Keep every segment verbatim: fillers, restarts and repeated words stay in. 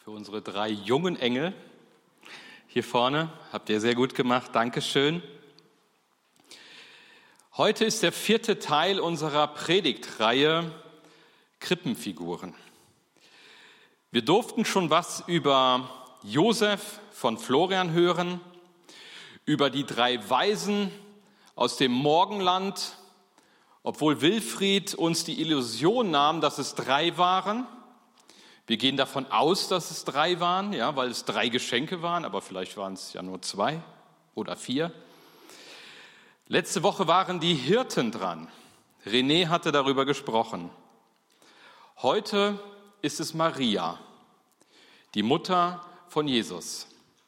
Für unsere drei jungen Engel hier vorne. Habt ihr sehr gut gemacht. Dankeschön. Heute ist der vierte Teil unserer Predigtreihe Krippenfiguren. Wir durften schon was über Josef von Florian hören, über die drei Weisen aus dem Morgenland, obwohl Wilfried uns die Illusion nahm, dass es drei waren. Wir gehen davon aus, dass es drei waren, ja, weil es drei Geschenke waren, aber vielleicht waren es ja nur zwei oder vier. Letzte Woche waren die Hirten dran. René hatte darüber gesprochen. Heute ist es Maria, die Mutter von Jesus.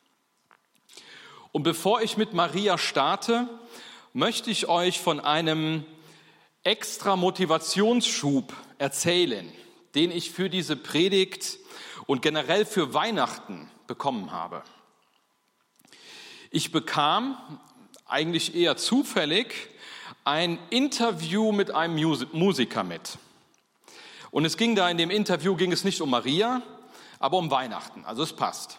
Und bevor ich mit Maria starte, möchte ich euch von einem extra Motivationsschub erzählen, den ich für diese Predigt und generell für Weihnachten bekommen habe. Ich bekam, eigentlich eher zufällig, ein Interview mit einem Musiker mit. Und es ging da, in dem Interview ging es nicht um Maria, aber um Weihnachten, also es passt.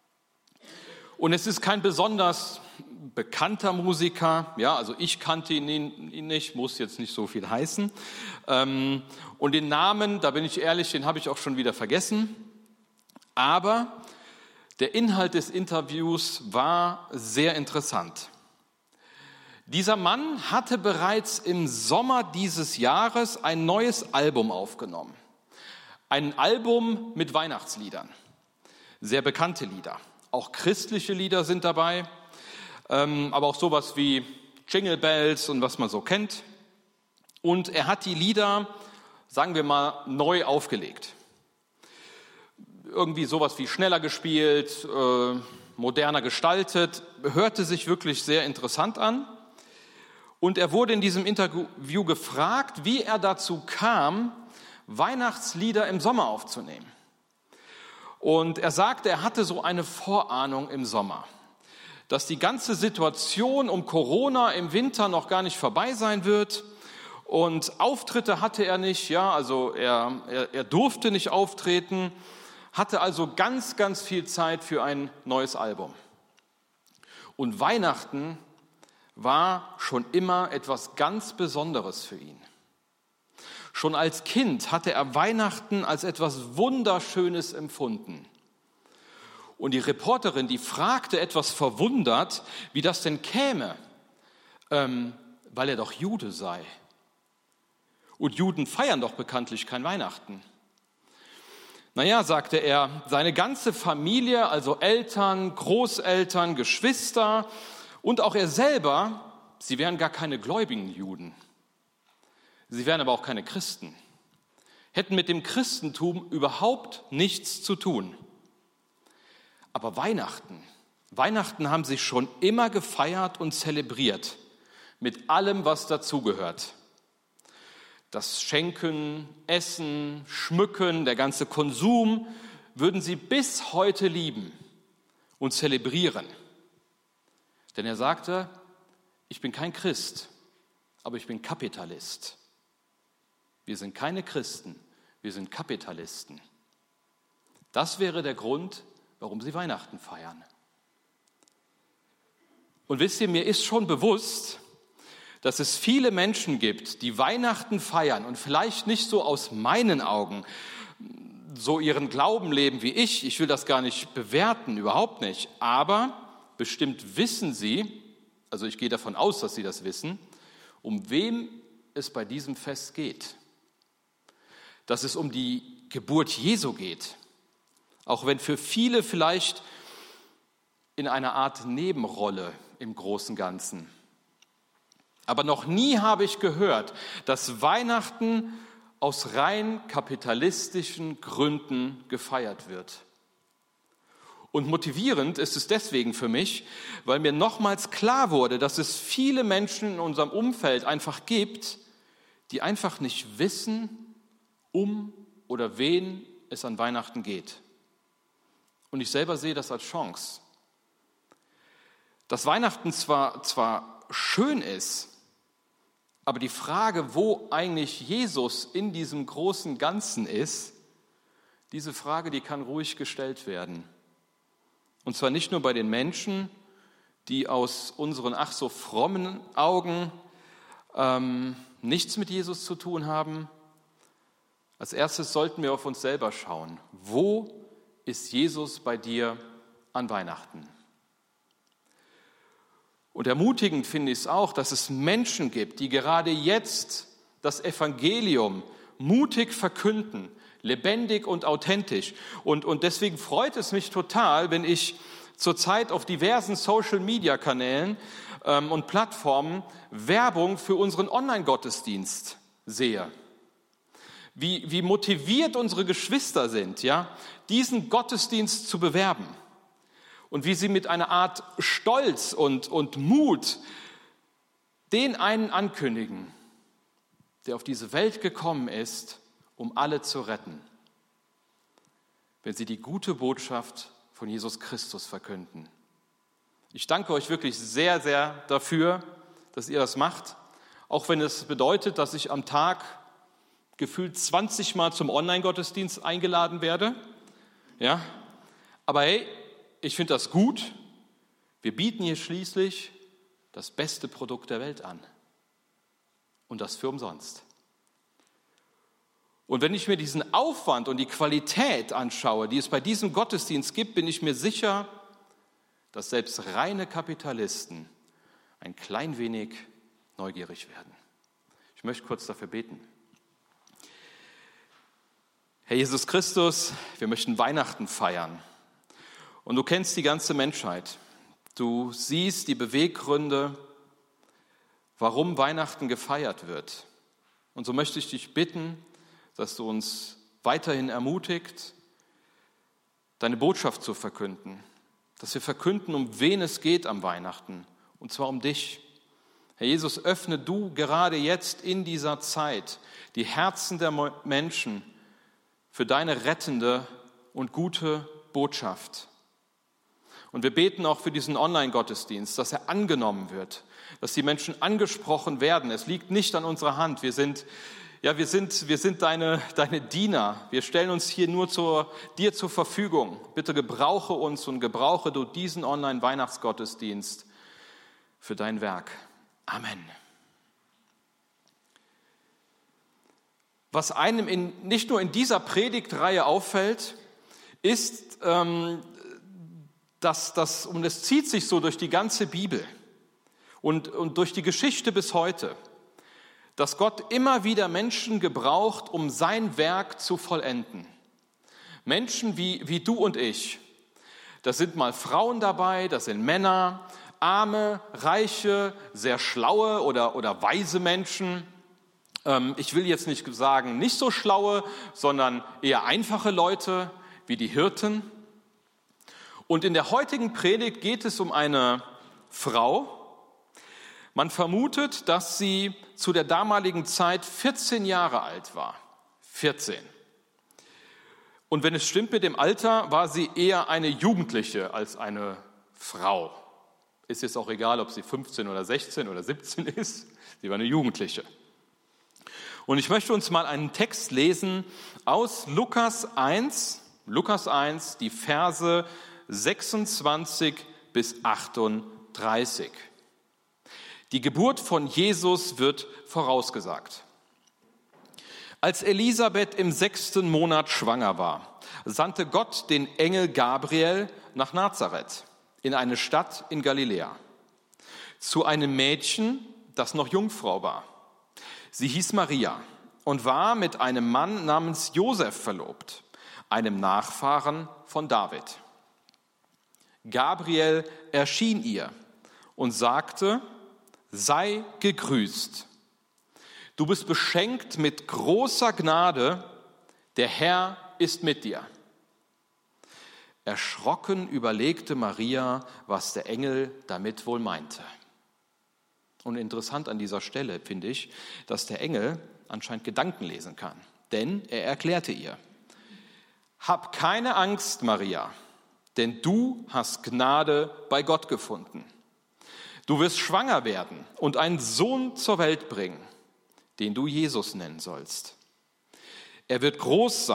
Und es ist kein besonders bekannter Musiker, ja, also ich kannte ihn, ihn nicht, muss jetzt nicht so viel heißen. Ähm, und den Namen, da bin ich ehrlich, den habe ich auch schon wieder vergessen. Aber der Inhalt des Interviews war sehr interessant. Dieser Mann hatte bereits im Sommer dieses Jahres ein neues Album aufgenommen. Ein Album mit Weihnachtsliedern, sehr bekannte Lieder. Auch christliche Lieder sind dabei. Aber auch sowas wie Jingle Bells und was man so kennt. Und er hat die Lieder, sagen wir mal, neu aufgelegt. Irgendwie sowas wie schneller gespielt, äh, moderner gestaltet, hörte sich wirklich sehr interessant an. Und er wurde in diesem Interview gefragt, wie er dazu kam, Weihnachtslieder im Sommer aufzunehmen. Und er sagte, er hatte so eine Vorahnung im Sommer, dass die ganze Situation um Corona im Winter noch gar nicht vorbei sein wird. Und Auftritte hatte er nicht, ja, also er, er, er durfte nicht auftreten, hatte also ganz, ganz viel Zeit für ein neues Album. Und Weihnachten war schon immer etwas ganz Besonderes für ihn. Schon als Kind hatte er Weihnachten als etwas Wunderschönes empfunden. Und die Reporterin, die fragte etwas verwundert, wie das denn käme, ähm, weil er doch Jude sei. Und Juden feiern doch bekanntlich kein Weihnachten. Naja, sagte er, seine ganze Familie, also Eltern, Großeltern, Geschwister und auch er selber, sie wären gar keine gläubigen Juden. Sie wären aber auch keine Christen, hätten mit dem Christentum überhaupt nichts zu tun. Aber Weihnachten, Weihnachten haben sie schon immer gefeiert und zelebriert, mit allem, was dazugehört. Das Schenken, Essen, Schmücken, der ganze Konsum würden sie bis heute lieben und zelebrieren. Denn er sagte, ich bin kein Christ, aber ich bin Kapitalist. Wir sind keine Christen, wir sind Kapitalisten. Das wäre der Grund, warum sie Weihnachten feiern. Und wisst ihr, mir ist schon bewusst, dass es viele Menschen gibt, die Weihnachten feiern und vielleicht nicht so aus meinen Augen so ihren Glauben leben wie ich. Ich will das gar nicht bewerten, überhaupt nicht. Aber bestimmt wissen sie, also ich gehe davon aus, dass sie das wissen, um wem es bei diesem Fest geht. Dass es um die Geburt Jesu geht. Auch wenn für viele vielleicht in einer Art Nebenrolle im großen Ganzen. Aber noch nie habe ich gehört, dass Weihnachten aus rein kapitalistischen Gründen gefeiert wird. Und motivierend ist es deswegen für mich, weil mir nochmals klar wurde, dass es viele Menschen in unserem Umfeld einfach gibt, die einfach nicht wissen, um oder wen es an Weihnachten geht. Und ich selber sehe das als Chance. Dass Weihnachten zwar, zwar schön ist, aber die Frage, wo eigentlich Jesus in diesem großen Ganzen ist, Diese Frage, die kann ruhig gestellt werden. Und zwar nicht nur bei den Menschen, die aus unseren ach so frommen Augen ähm, nichts mit Jesus zu tun haben. Als erstes sollten wir auf uns selber schauen. Wo ist Jesus bei dir an Weihnachten? Und ermutigend finde ich es auch, dass es Menschen gibt, die gerade jetzt das Evangelium mutig verkünden, lebendig und authentisch. Und, und deswegen freut es mich total, wenn ich zurzeit auf diversen Social-Media-Kanälen ähm, und Plattformen Werbung für unseren Online-Gottesdienst sehe. Wie, wie motiviert unsere Geschwister sind, ja, diesen Gottesdienst zu bewerben. Und wie sie mit einer Art Stolz und, und Mut den einen ankündigen, der auf diese Welt gekommen ist, um alle zu retten. Wenn sie die gute Botschaft von Jesus Christus verkünden. Ich danke euch wirklich sehr, sehr dafür, dass ihr das macht. Auch wenn es bedeutet, dass ich am Tag gefühlt zwanzig Mal zum Online-Gottesdienst eingeladen werde. Ja, aber hey, ich finde das gut. Wir bieten hier schließlich das beste Produkt der Welt an. Und das für umsonst. Und wenn ich mir diesen Aufwand und die Qualität anschaue, die es bei diesem Gottesdienst gibt, bin ich mir sicher, dass selbst reine Kapitalisten ein klein wenig neugierig werden. Ich möchte kurz dafür beten. Herr Jesus Christus, wir möchten Weihnachten feiern. Und du kennst die ganze Menschheit. Du siehst die Beweggründe, warum Weihnachten gefeiert wird. Und so möchte ich dich bitten, dass du uns weiterhin ermutigt, deine Botschaft zu verkünden. Dass wir verkünden, um wen es geht am Weihnachten. Und zwar um dich. Herr Jesus, öffne du gerade jetzt in dieser Zeit die Herzen der Menschen für deine rettende und gute Botschaft. Und wir beten auch für diesen Online-Gottesdienst, dass er angenommen wird, dass die Menschen angesprochen werden. Es liegt nicht an unserer Hand. Wir sind, ja, wir sind, wir sind deine, deine Diener. Wir stellen uns hier nur zur, dir zur Verfügung. Bitte gebrauche uns und gebrauche du diesen Online-Weihnachtsgottesdienst für dein Werk. Amen. Was einem in, nicht nur in dieser Predigtreihe auffällt, ist, ähm, dass das, und es zieht sich so durch die ganze Bibel und, und durch die Geschichte bis heute, dass Gott immer wieder Menschen gebraucht, um sein Werk zu vollenden. Menschen wie, wie du und ich. Da sind mal Frauen dabei, das sind Männer, arme, reiche, sehr schlaue oder, oder weise Menschen. Ähm, ich will jetzt nicht sagen, nicht so schlaue, sondern eher einfache Leute wie die Hirten. Und in der heutigen Predigt geht es um eine Frau. Man vermutet, dass sie zu der damaligen Zeit vierzehn Jahre alt war. vierzehn. Und wenn es stimmt mit dem Alter, war sie eher eine Jugendliche als eine Frau. Ist jetzt auch egal, ob sie fünfzehn oder sechzehn oder siebzehn ist. Sie war eine Jugendliche. Und ich möchte uns mal einen Text lesen aus Lukas eins, Lukas eins, die Verse sechsundzwanzig bis achtunddreißig. Die Geburt von Jesus wird vorausgesagt. Als Elisabeth im sechsten Monat schwanger war, sandte Gott den Engel Gabriel nach Nazareth, in eine Stadt in Galiläa, zu einem Mädchen, das noch Jungfrau war. Sie hieß Maria und war mit einem Mann namens Josef verlobt, einem Nachfahren von David. Gabriel erschien ihr und sagte: Sei gegrüßt. Du bist beschenkt mit großer Gnade, der Herr ist mit dir. Erschrocken überlegte Maria, was der Engel damit wohl meinte. Und interessant an dieser Stelle finde ich, dass der Engel anscheinend Gedanken lesen kann. Denn er erklärte ihr: Hab keine Angst, Maria, denn du hast Gnade bei Gott gefunden. Du wirst schwanger werden und einen Sohn zur Welt bringen, den du Jesus nennen sollst. Er wird groß sein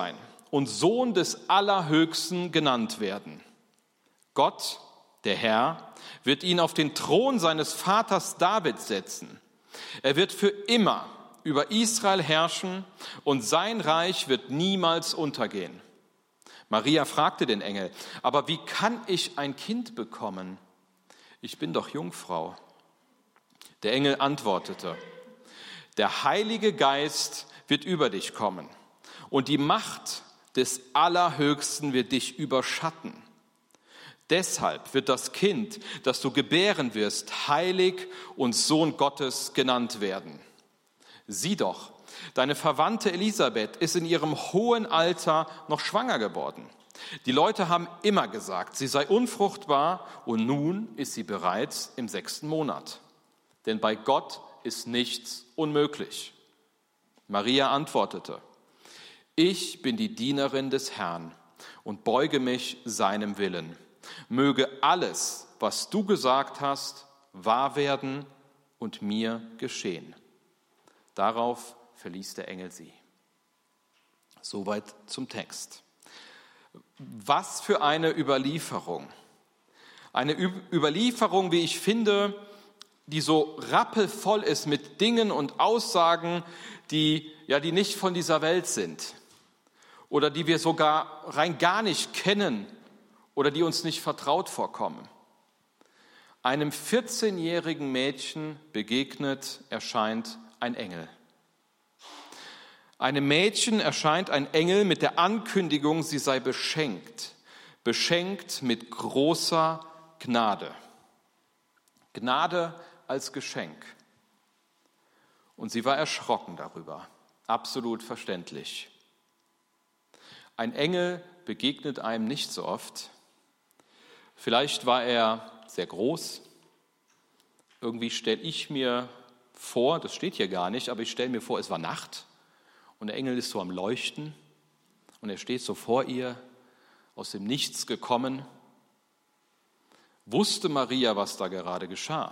und Sohn des Allerhöchsten genannt werden. Gott, der Herr, wird ihn auf den Thron seines Vaters David setzen. Er wird für immer über Israel herrschen und sein Reich wird niemals untergehen. Maria fragte den Engel: Aber wie kann ich ein Kind bekommen? Ich bin doch Jungfrau. Der Engel antwortete: Der Heilige Geist wird über dich kommen und die Macht des Allerhöchsten wird dich überschatten. Deshalb wird das Kind, das du gebären wirst, heilig und Sohn Gottes genannt werden. Sieh doch, deine Verwandte Elisabeth ist in ihrem hohen Alter noch schwanger geworden. Die Leute haben immer gesagt, sie sei unfruchtbar und nun ist sie bereits im sechsten Monat. Denn bei Gott ist nichts unmöglich. Maria antwortete: Ich bin die Dienerin des Herrn und beuge mich seinem Willen. Möge alles, was du gesagt hast, wahr werden und mir geschehen. Darauf verließ der Engel sie. Soweit zum Text. Was für eine Überlieferung. Eine Überlieferung, wie ich finde, die so rappelvoll ist mit Dingen und Aussagen, die, ja, die nicht von dieser Welt sind oder die wir sogar rein gar nicht kennen oder die uns nicht vertraut vorkommen. Einem vierzehnjährigen Mädchen begegnet, erscheint ein Engel. Einem Mädchen erscheint ein Engel mit der Ankündigung, sie sei beschenkt, beschenkt mit großer Gnade. Gnade als Geschenk. Und sie war erschrocken darüber, absolut verständlich. Ein Engel begegnet einem nicht so oft. Vielleicht war er sehr groß. Irgendwie stelle ich mir vor, das steht hier gar nicht, aber ich stelle mir vor, es war Nacht und der Engel ist so am Leuchten und er steht so vor ihr, aus dem Nichts gekommen. Wusste Maria, was da gerade geschah?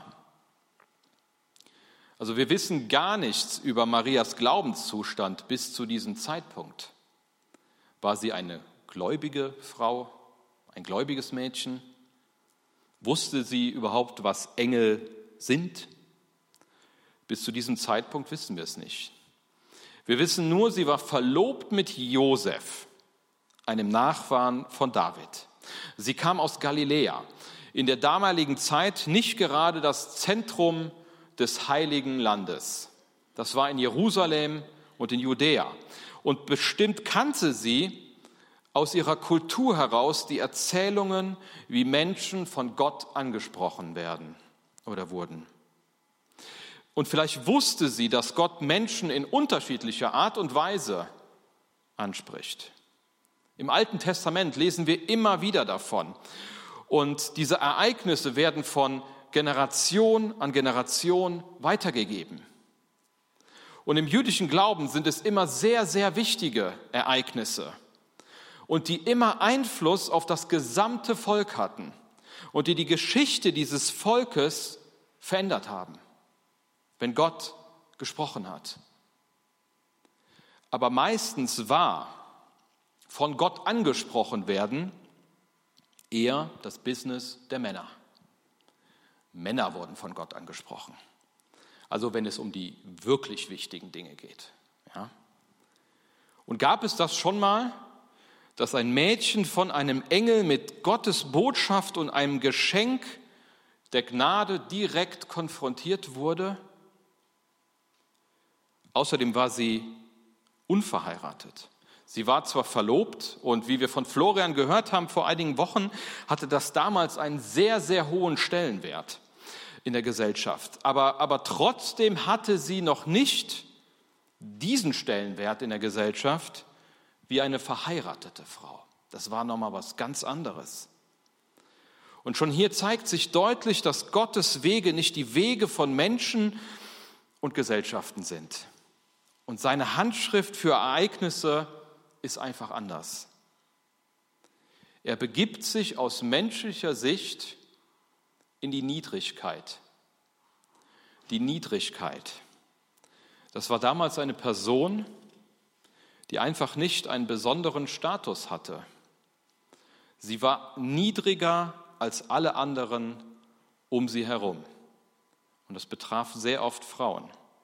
Also wir wissen gar nichts über Marias Glaubenszustand bis zu diesem Zeitpunkt. War sie eine gläubige Frau, ein gläubiges Mädchen? Wusste sie überhaupt, was Engel sind? Bis zu diesem Zeitpunkt wissen wir es nicht. Wir wissen nur, sie war verlobt mit Josef, einem Nachfahren von David. Sie kam aus Galiläa, in der damaligen Zeit nicht gerade das Zentrum des Heiligen Landes. Das war in Jerusalem und in Judäa. Und bestimmt kannte sie aus ihrer Kultur heraus die Erzählungen, wie Menschen von Gott angesprochen werden oder wurden. Und vielleicht wusste sie, dass Gott Menschen in unterschiedlicher Art und Weise anspricht. Im Alten Testament lesen wir immer wieder davon. Und diese Ereignisse werden von Generation an Generation weitergegeben. Und im jüdischen Glauben sind es immer sehr, sehr wichtige Ereignisse und die immer Einfluss auf das gesamte Volk hatten und die die Geschichte dieses Volkes verändert haben, wenn Gott gesprochen hat. Aber meistens war von Gott angesprochen werden eher das Business der Männer. Männer wurden von Gott angesprochen. Also wenn es um die wirklich wichtigen Dinge geht. Ja. Und gab es das schon mal, dass ein Mädchen von einem Engel mit Gottes Botschaft und einem Geschenk der Gnade direkt konfrontiert wurde? Außerdem war sie unverheiratet. Sie war zwar verlobt und wie wir von Florian gehört haben vor einigen Wochen, hatte das damals einen sehr, sehr hohen Stellenwert in der Gesellschaft. Aber, aber trotzdem hatte sie noch nicht diesen Stellenwert in der Gesellschaft wie eine verheiratete Frau. Das war nochmal was ganz anderes. Und schon hier zeigt sich deutlich, dass Gottes Wege nicht die Wege von Menschen und Gesellschaften sind. Und seine Handschrift für Ereignisse ist einfach anders. Er begibt sich aus menschlicher Sicht in die Niedrigkeit. Die Niedrigkeit. Das war damals eine Person, die einfach nicht einen besonderen Status hatte. Sie war niedriger als alle anderen um sie herum. Und das betraf sehr oft Frauen.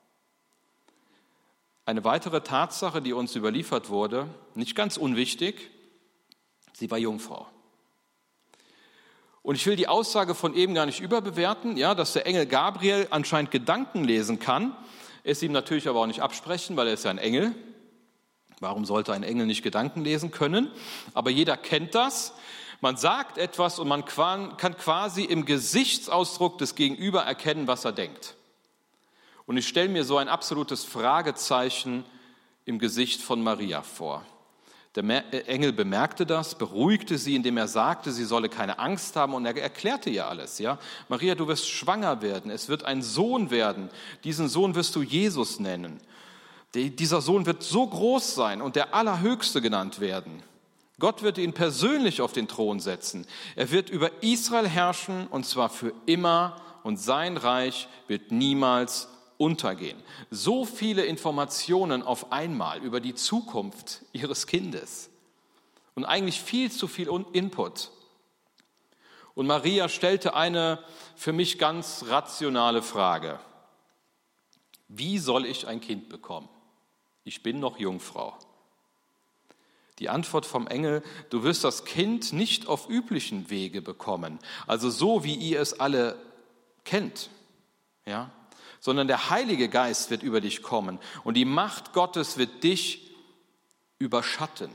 Eine weitere Tatsache, die uns überliefert wurde, nicht ganz unwichtig, sie war Jungfrau. Und ich will die Aussage von eben gar nicht überbewerten, ja, dass der Engel Gabriel anscheinend Gedanken lesen kann, es ihm natürlich aber auch nicht absprechen, weil er ist ja ein Engel. Warum sollte ein Engel nicht Gedanken lesen können? Aber jeder kennt das. Man sagt etwas und man kann quasi im Gesichtsausdruck des Gegenüber erkennen, was er denkt. Und ich stelle mir so ein absolutes Fragezeichen im Gesicht von Maria vor. Der Engel bemerkte das, beruhigte sie, indem er sagte, sie solle keine Angst haben, und er erklärte ihr alles. Ja? Maria, du wirst schwanger werden, es wird ein Sohn werden, diesen Sohn wirst du Jesus nennen. Dieser Sohn wird so groß sein und der Allerhöchste genannt werden. Gott wird ihn persönlich auf den Thron setzen. Er wird über Israel herrschen, und zwar für immer, und sein Reich wird niemals untergehen. So viele Informationen auf einmal über die Zukunft ihres Kindes und eigentlich viel zu viel Input. Und Maria stellte eine für mich ganz rationale Frage: Wie soll ich ein Kind bekommen? Ich bin noch Jungfrau. Die Antwort vom Engel: Du wirst das Kind nicht auf üblichen Wege bekommen, also so, wie ihr es alle kennt, ja, sondern der Heilige Geist wird über dich kommen und die Macht Gottes wird dich überschatten.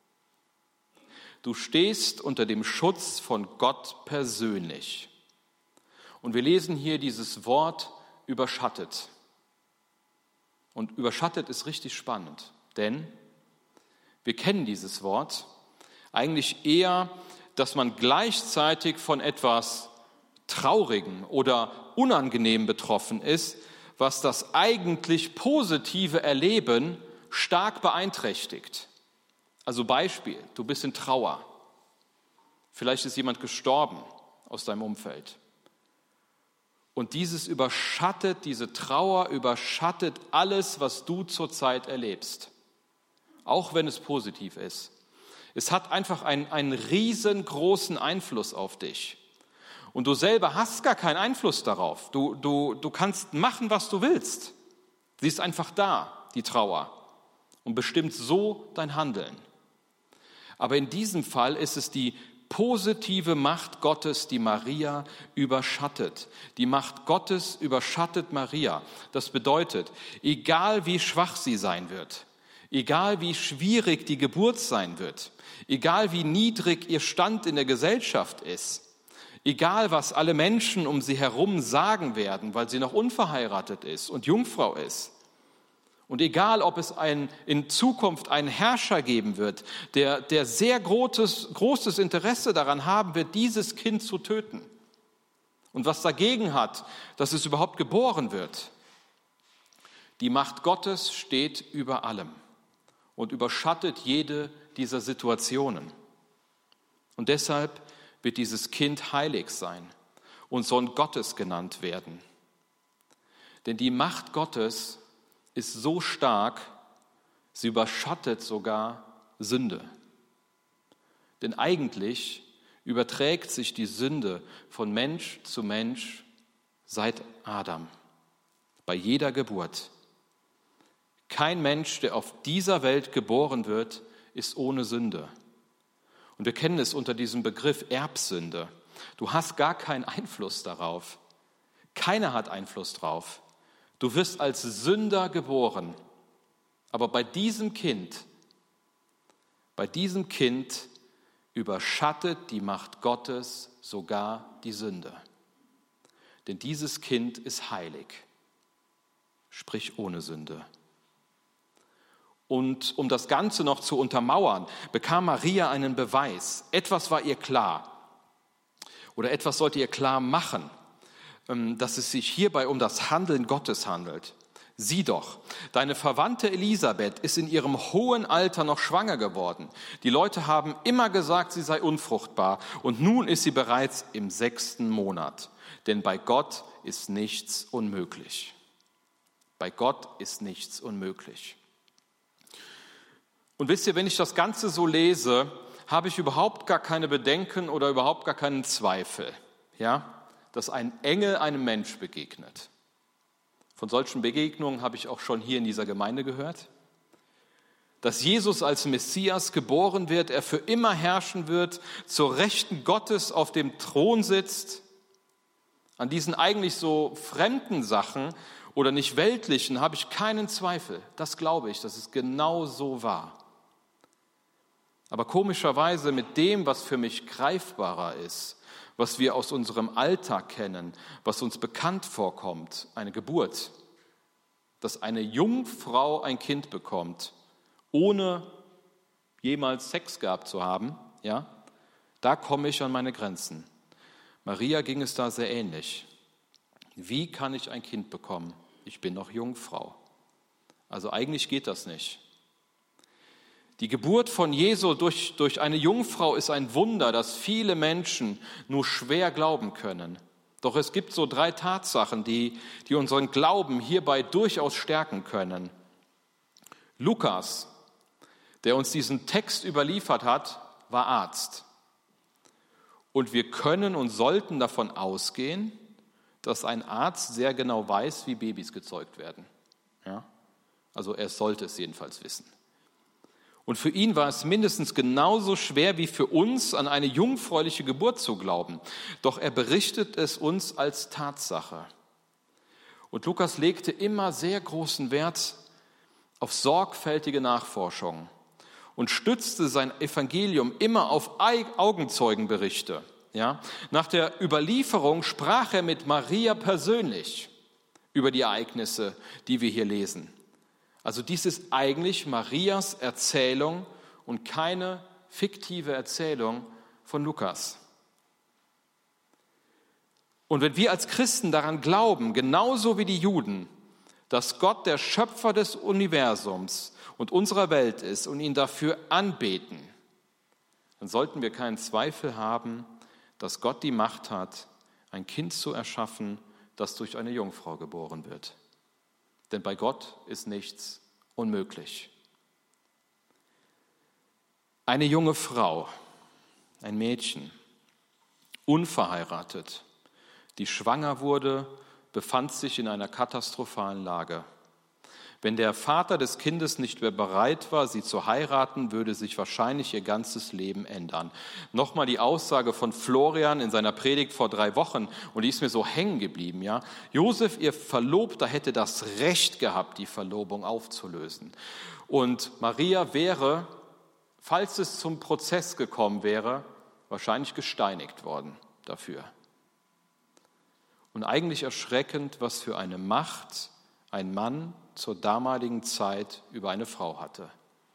Du stehst unter dem Schutz von Gott persönlich. Und wir lesen hier dieses Wort überschattet. Und überschattet ist richtig spannend, denn wir kennen dieses Wort eigentlich eher, dass man gleichzeitig von etwas Traurigen oder Unangenehm betroffen ist, was das eigentlich positive Erleben stark beeinträchtigt. Also Beispiel, du bist in Trauer. Vielleicht ist jemand gestorben aus deinem Umfeld. Und dieses überschattet, diese Trauer überschattet alles, was du zurzeit erlebst. Auch wenn es positiv ist. Es hat einfach einen, einen riesengroßen Einfluss auf dich. Und du selber hast gar keinen Einfluss darauf. Du, du, du kannst machen, was du willst. Sie ist einfach da, die Trauer, und bestimmt so dein Handeln. Aber in diesem Fall ist es die positive Macht Gottes, die Maria überschattet. Die Macht Gottes überschattet Maria. Das bedeutet, egal wie schwach sie sein wird, egal wie schwierig die Geburt sein wird, egal wie niedrig ihr Stand in der Gesellschaft ist, egal was alle Menschen um sie herum sagen werden, weil sie noch unverheiratet ist und Jungfrau ist, und egal, ob es ein, in Zukunft einen Herrscher geben wird, der, der sehr großes, großes Interesse daran haben wird, dieses Kind zu töten, und was dagegen hat, dass es überhaupt geboren wird, die Macht Gottes steht über allem und überschattet jede dieser Situationen. Und deshalb wird dieses Kind heilig sein und Sohn Gottes genannt werden. Denn die Macht Gottes ist so stark, sie überschattet sogar Sünde. Denn eigentlich überträgt sich die Sünde von Mensch zu Mensch seit Adam, bei jeder Geburt. Kein Mensch, der auf dieser Welt geboren wird, ist ohne Sünde. Und wir kennen es unter diesem Begriff Erbsünde. Du hast gar keinen Einfluss darauf. Keiner hat Einfluss drauf. Du wirst als Sünder geboren. Aber bei diesem Kind, bei diesem Kind überschattet die Macht Gottes sogar die Sünde. Denn dieses Kind ist heilig, sprich ohne Sünde. Und um das Ganze noch zu untermauern, bekam Maria einen Beweis. Etwas war ihr klar oder etwas sollte ihr klar machen, dass es sich hierbei um das Handeln Gottes handelt. Sieh doch, deine Verwandte Elisabeth ist in ihrem hohen Alter noch schwanger geworden. Die Leute haben immer gesagt, sie sei unfruchtbar, und nun ist sie bereits im sechsten Monat. Denn bei Gott ist nichts unmöglich. Bei Gott ist nichts unmöglich. Und wisst ihr, wenn ich das Ganze so lese, habe ich überhaupt gar keine Bedenken oder überhaupt gar keinen Zweifel, ja, dass ein Engel einem Mensch begegnet. Von solchen Begegnungen habe ich auch schon hier in dieser Gemeinde gehört. Dass Jesus als Messias geboren wird, er für immer herrschen wird, zur Rechten Gottes auf dem Thron sitzt. An diesen eigentlich so fremden Sachen oder nicht weltlichen habe ich keinen Zweifel. Das glaube ich, dass es genau so war. Aber komischerweise mit dem, was für mich greifbarer ist, was wir aus unserem Alltag kennen, was uns bekannt vorkommt, eine Geburt, dass eine Jungfrau ein Kind bekommt, ohne jemals Sex gehabt zu haben, ja, da komme ich an meine Grenzen. Maria ging es da sehr ähnlich. Wie kann ich ein Kind bekommen? Ich bin noch Jungfrau. Also eigentlich geht das nicht. Die Geburt von Jesu durch, durch eine Jungfrau ist ein Wunder, das viele Menschen nur schwer glauben können. Doch es gibt so drei Tatsachen, die, die unseren Glauben hierbei durchaus stärken können. Lukas, der uns diesen Text überliefert hat, war Arzt. Und wir können und sollten davon ausgehen, dass ein Arzt sehr genau weiß, wie Babys gezeugt werden. Ja? Also er sollte es jedenfalls wissen. Und für ihn war es mindestens genauso schwer wie für uns, an eine jungfräuliche Geburt zu glauben. Doch er berichtet es uns als Tatsache. Und Lukas legte immer sehr großen Wert auf sorgfältige Nachforschung und stützte sein Evangelium immer auf Augenzeugenberichte. Ja? Nach der Überlieferung sprach er mit Maria persönlich über die Ereignisse, die wir hier lesen. Also dies ist eigentlich Marias Erzählung und keine fiktive Erzählung von Lukas. Und wenn wir als Christen daran glauben, genauso wie die Juden, dass Gott der Schöpfer des Universums und unserer Welt ist und ihn dafür anbeten, dann sollten wir keinen Zweifel haben, dass Gott die Macht hat, ein Kind zu erschaffen, das durch eine Jungfrau geboren wird. Denn bei Gott ist nichts unmöglich. Eine junge Frau, ein Mädchen, unverheiratet, die schwanger wurde, befand sich in einer katastrophalen Lage. Wenn der Vater des Kindes nicht mehr bereit war, sie zu heiraten, würde sich wahrscheinlich ihr ganzes Leben ändern. Nochmal die Aussage von Florian in seiner Predigt vor drei Wochen, und die ist mir so hängen geblieben. Ja? Josef, ihr Verlobter, hätte das Recht gehabt, die Verlobung aufzulösen. Und Maria wäre, falls es zum Prozess gekommen wäre, wahrscheinlich gesteinigt worden dafür. Und eigentlich erschreckend, was für eine Macht ein Mann zur damaligen Zeit über eine Frau hatte.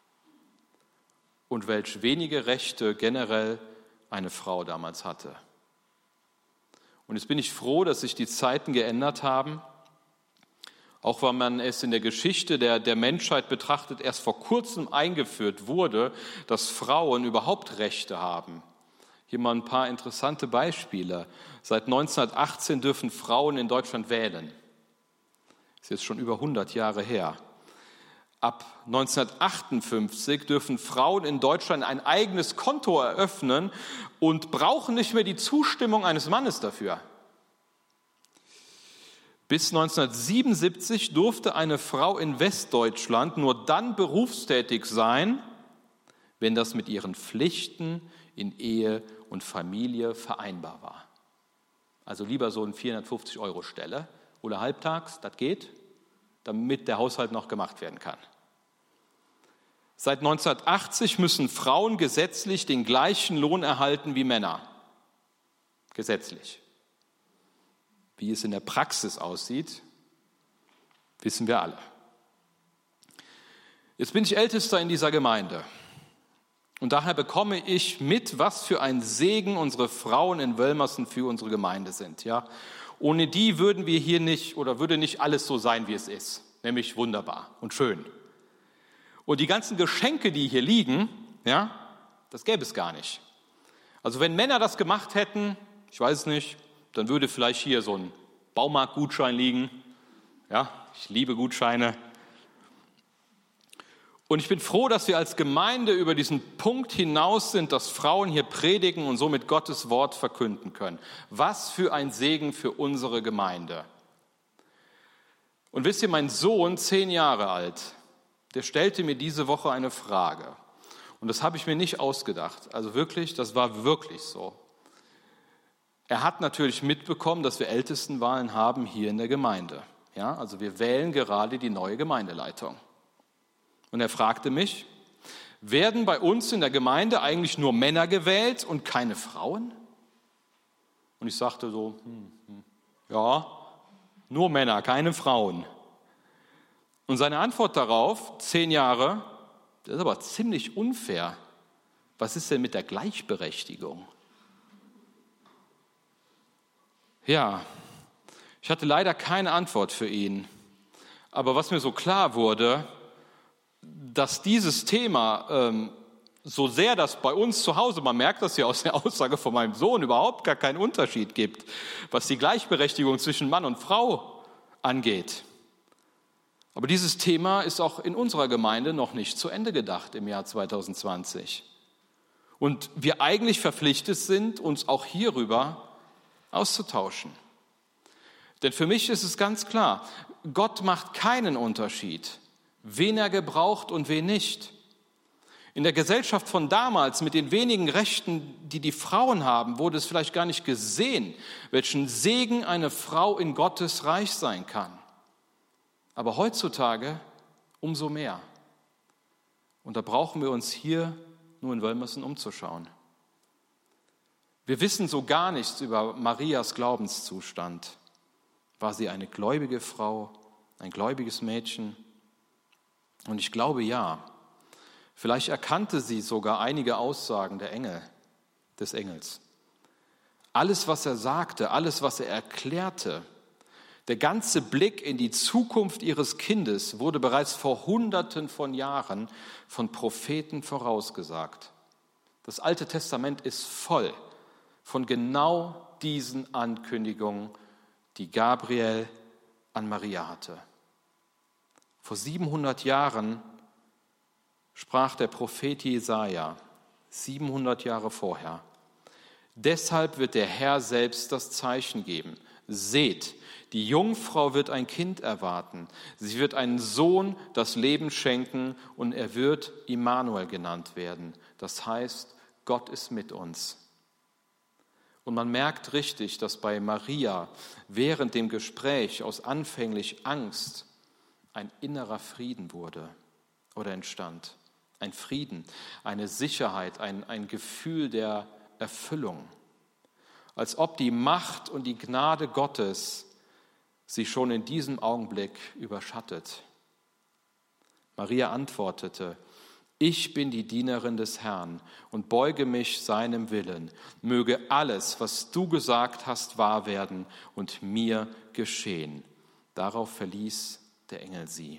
Und welch wenige Rechte generell eine Frau damals hatte. Und jetzt bin ich froh, dass sich die Zeiten geändert haben, auch weil man es in der Geschichte der, der Menschheit betrachtet, erst vor kurzem eingeführt wurde, dass Frauen überhaupt Rechte haben. Hier mal ein paar interessante Beispiele. Seit neunzehnhundertachtzehn dürfen Frauen in Deutschland wählen. Das ist jetzt schon über hundert Jahre her. Ab neunzehnhundertachtundfünfzig dürfen Frauen in Deutschland ein eigenes Konto eröffnen und brauchen nicht mehr die Zustimmung eines Mannes dafür. Bis neunzehnhundertsiebenundsiebzig durfte eine Frau in Westdeutschland nur dann berufstätig sein, wenn das mit ihren Pflichten in Ehe und Familie vereinbar war. Also lieber so eine vierhundertfünfzig Euro Stelle oder halbtags, das geht, damit der Haushalt noch gemacht werden kann. Seit neunzehnhundertachtzig müssen Frauen gesetzlich den gleichen Lohn erhalten wie Männer. Gesetzlich. Wie es in der Praxis aussieht, wissen wir alle. Jetzt bin ich Ältester in dieser Gemeinde. Und daher bekomme ich mit, was für ein Segen unsere Frauen in Wölmersen für unsere Gemeinde sind. Ja? Ohne die würden wir hier nicht oder würde nicht alles so sein, wie es ist. Nämlich wunderbar und schön. Und die ganzen Geschenke, die hier liegen, ja, das gäbe es gar nicht. Also wenn Männer das gemacht hätten, ich weiß es nicht, dann würde vielleicht hier so ein Baumarktgutschein liegen. Ja, ich liebe Gutscheine. Und ich bin froh, dass wir als Gemeinde über diesen Punkt hinaus sind, dass Frauen hier predigen und somit Gottes Wort verkünden können. Was für ein Segen für unsere Gemeinde. Und wisst ihr, mein Sohn, zehn Jahre alt, der stellte mir diese Woche eine Frage. Und das habe ich mir nicht ausgedacht. Also wirklich, das war wirklich so. Er hat natürlich mitbekommen, dass wir Ältestenwahlen haben hier in der Gemeinde. Ja, also wir wählen gerade die neue Gemeindeleitung. Und er fragte mich, werden bei uns in der Gemeinde eigentlich nur Männer gewählt und keine Frauen? Und ich sagte so, hm, hm, ja, nur Männer, keine Frauen. Und seine Antwort darauf, zehn Jahre, das ist aber ziemlich unfair. Was ist denn mit der Gleichberechtigung? Ja, ich hatte leider keine Antwort für ihn. Aber was mir so klar wurde, dass dieses Thema, ähm, so sehr das bei uns zu Hause, man merkt das ja aus der Aussage von meinem Sohn, überhaupt gar keinen Unterschied gibt, was die Gleichberechtigung zwischen Mann und Frau angeht. Aber dieses Thema ist auch in unserer Gemeinde noch nicht zu Ende gedacht im Jahr zwanzig zwanzig. Und wir eigentlich verpflichtet sind, uns auch hierüber auszutauschen. Denn für mich ist es ganz klar, Gott macht keinen Unterschied, wen er gebraucht und wen nicht. In der Gesellschaft von damals mit den wenigen Rechten, die die Frauen haben, wurde es vielleicht gar nicht gesehen, welchen Segen eine Frau in Gottes Reich sein kann. Aber heutzutage umso mehr. Und da brauchen wir uns hier nur in Wölmersen umzuschauen. Wir wissen so gar nichts über Marias Glaubenszustand. War sie eine gläubige Frau, ein gläubiges Mädchen? Und ich glaube ja. Vielleicht erkannte sie sogar einige Aussagen der Engel, des Engels. Alles, was er sagte, alles, was er erklärte, der ganze Blick in die Zukunft ihres Kindes wurde bereits vor Hunderten von Jahren von Propheten vorausgesagt. Das Alte Testament ist voll von genau diesen Ankündigungen, die Gabriel an Maria hatte. Vor siebenhundert Jahren sprach der Prophet Jesaja, siebenhundert Jahre vorher: Deshalb wird der Herr selbst das Zeichen geben. Seht, die Jungfrau wird ein Kind erwarten. Sie wird einen Sohn das Leben schenken und er wird Immanuel genannt werden. Das heißt, Gott ist mit uns. Und man merkt richtig, dass bei Maria während dem Gespräch aus anfänglich Angst ein innerer Frieden wurde oder entstand. Ein Frieden, eine Sicherheit, ein, ein Gefühl der Erfüllung. Als ob die Macht und die Gnade Gottes sie schon in diesem Augenblick überschattet. Maria antwortete: Ich bin die Dienerin des Herrn und beuge mich seinem Willen. Möge alles, was du gesagt hast, wahr werden und mir geschehen. Darauf verließ der Engel sie.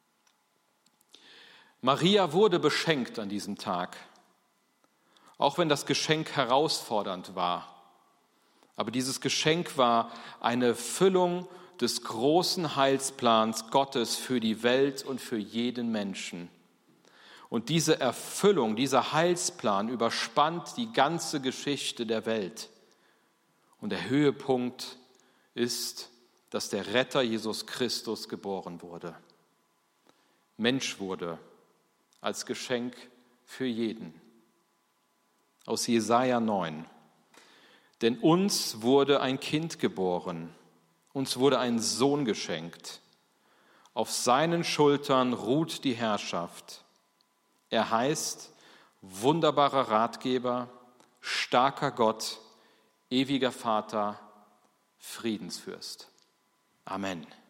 Maria wurde beschenkt an diesem Tag, auch wenn das Geschenk herausfordernd war. Aber dieses Geschenk war eine Füllung des großen Heilsplans Gottes für die Welt und für jeden Menschen. Und diese Erfüllung, dieser Heilsplan überspannt die ganze Geschichte der Welt. Und der Höhepunkt ist, dass der Retter Jesus Christus geboren wurde. Mensch wurde als Geschenk für jeden. Aus Jesaja neun. Denn uns wurde ein Kind geboren, uns wurde ein Sohn geschenkt. Auf seinen Schultern ruht die Herrschaft. Er heißt wunderbarer Ratgeber, starker Gott, ewiger Vater, Friedensfürst. Amen.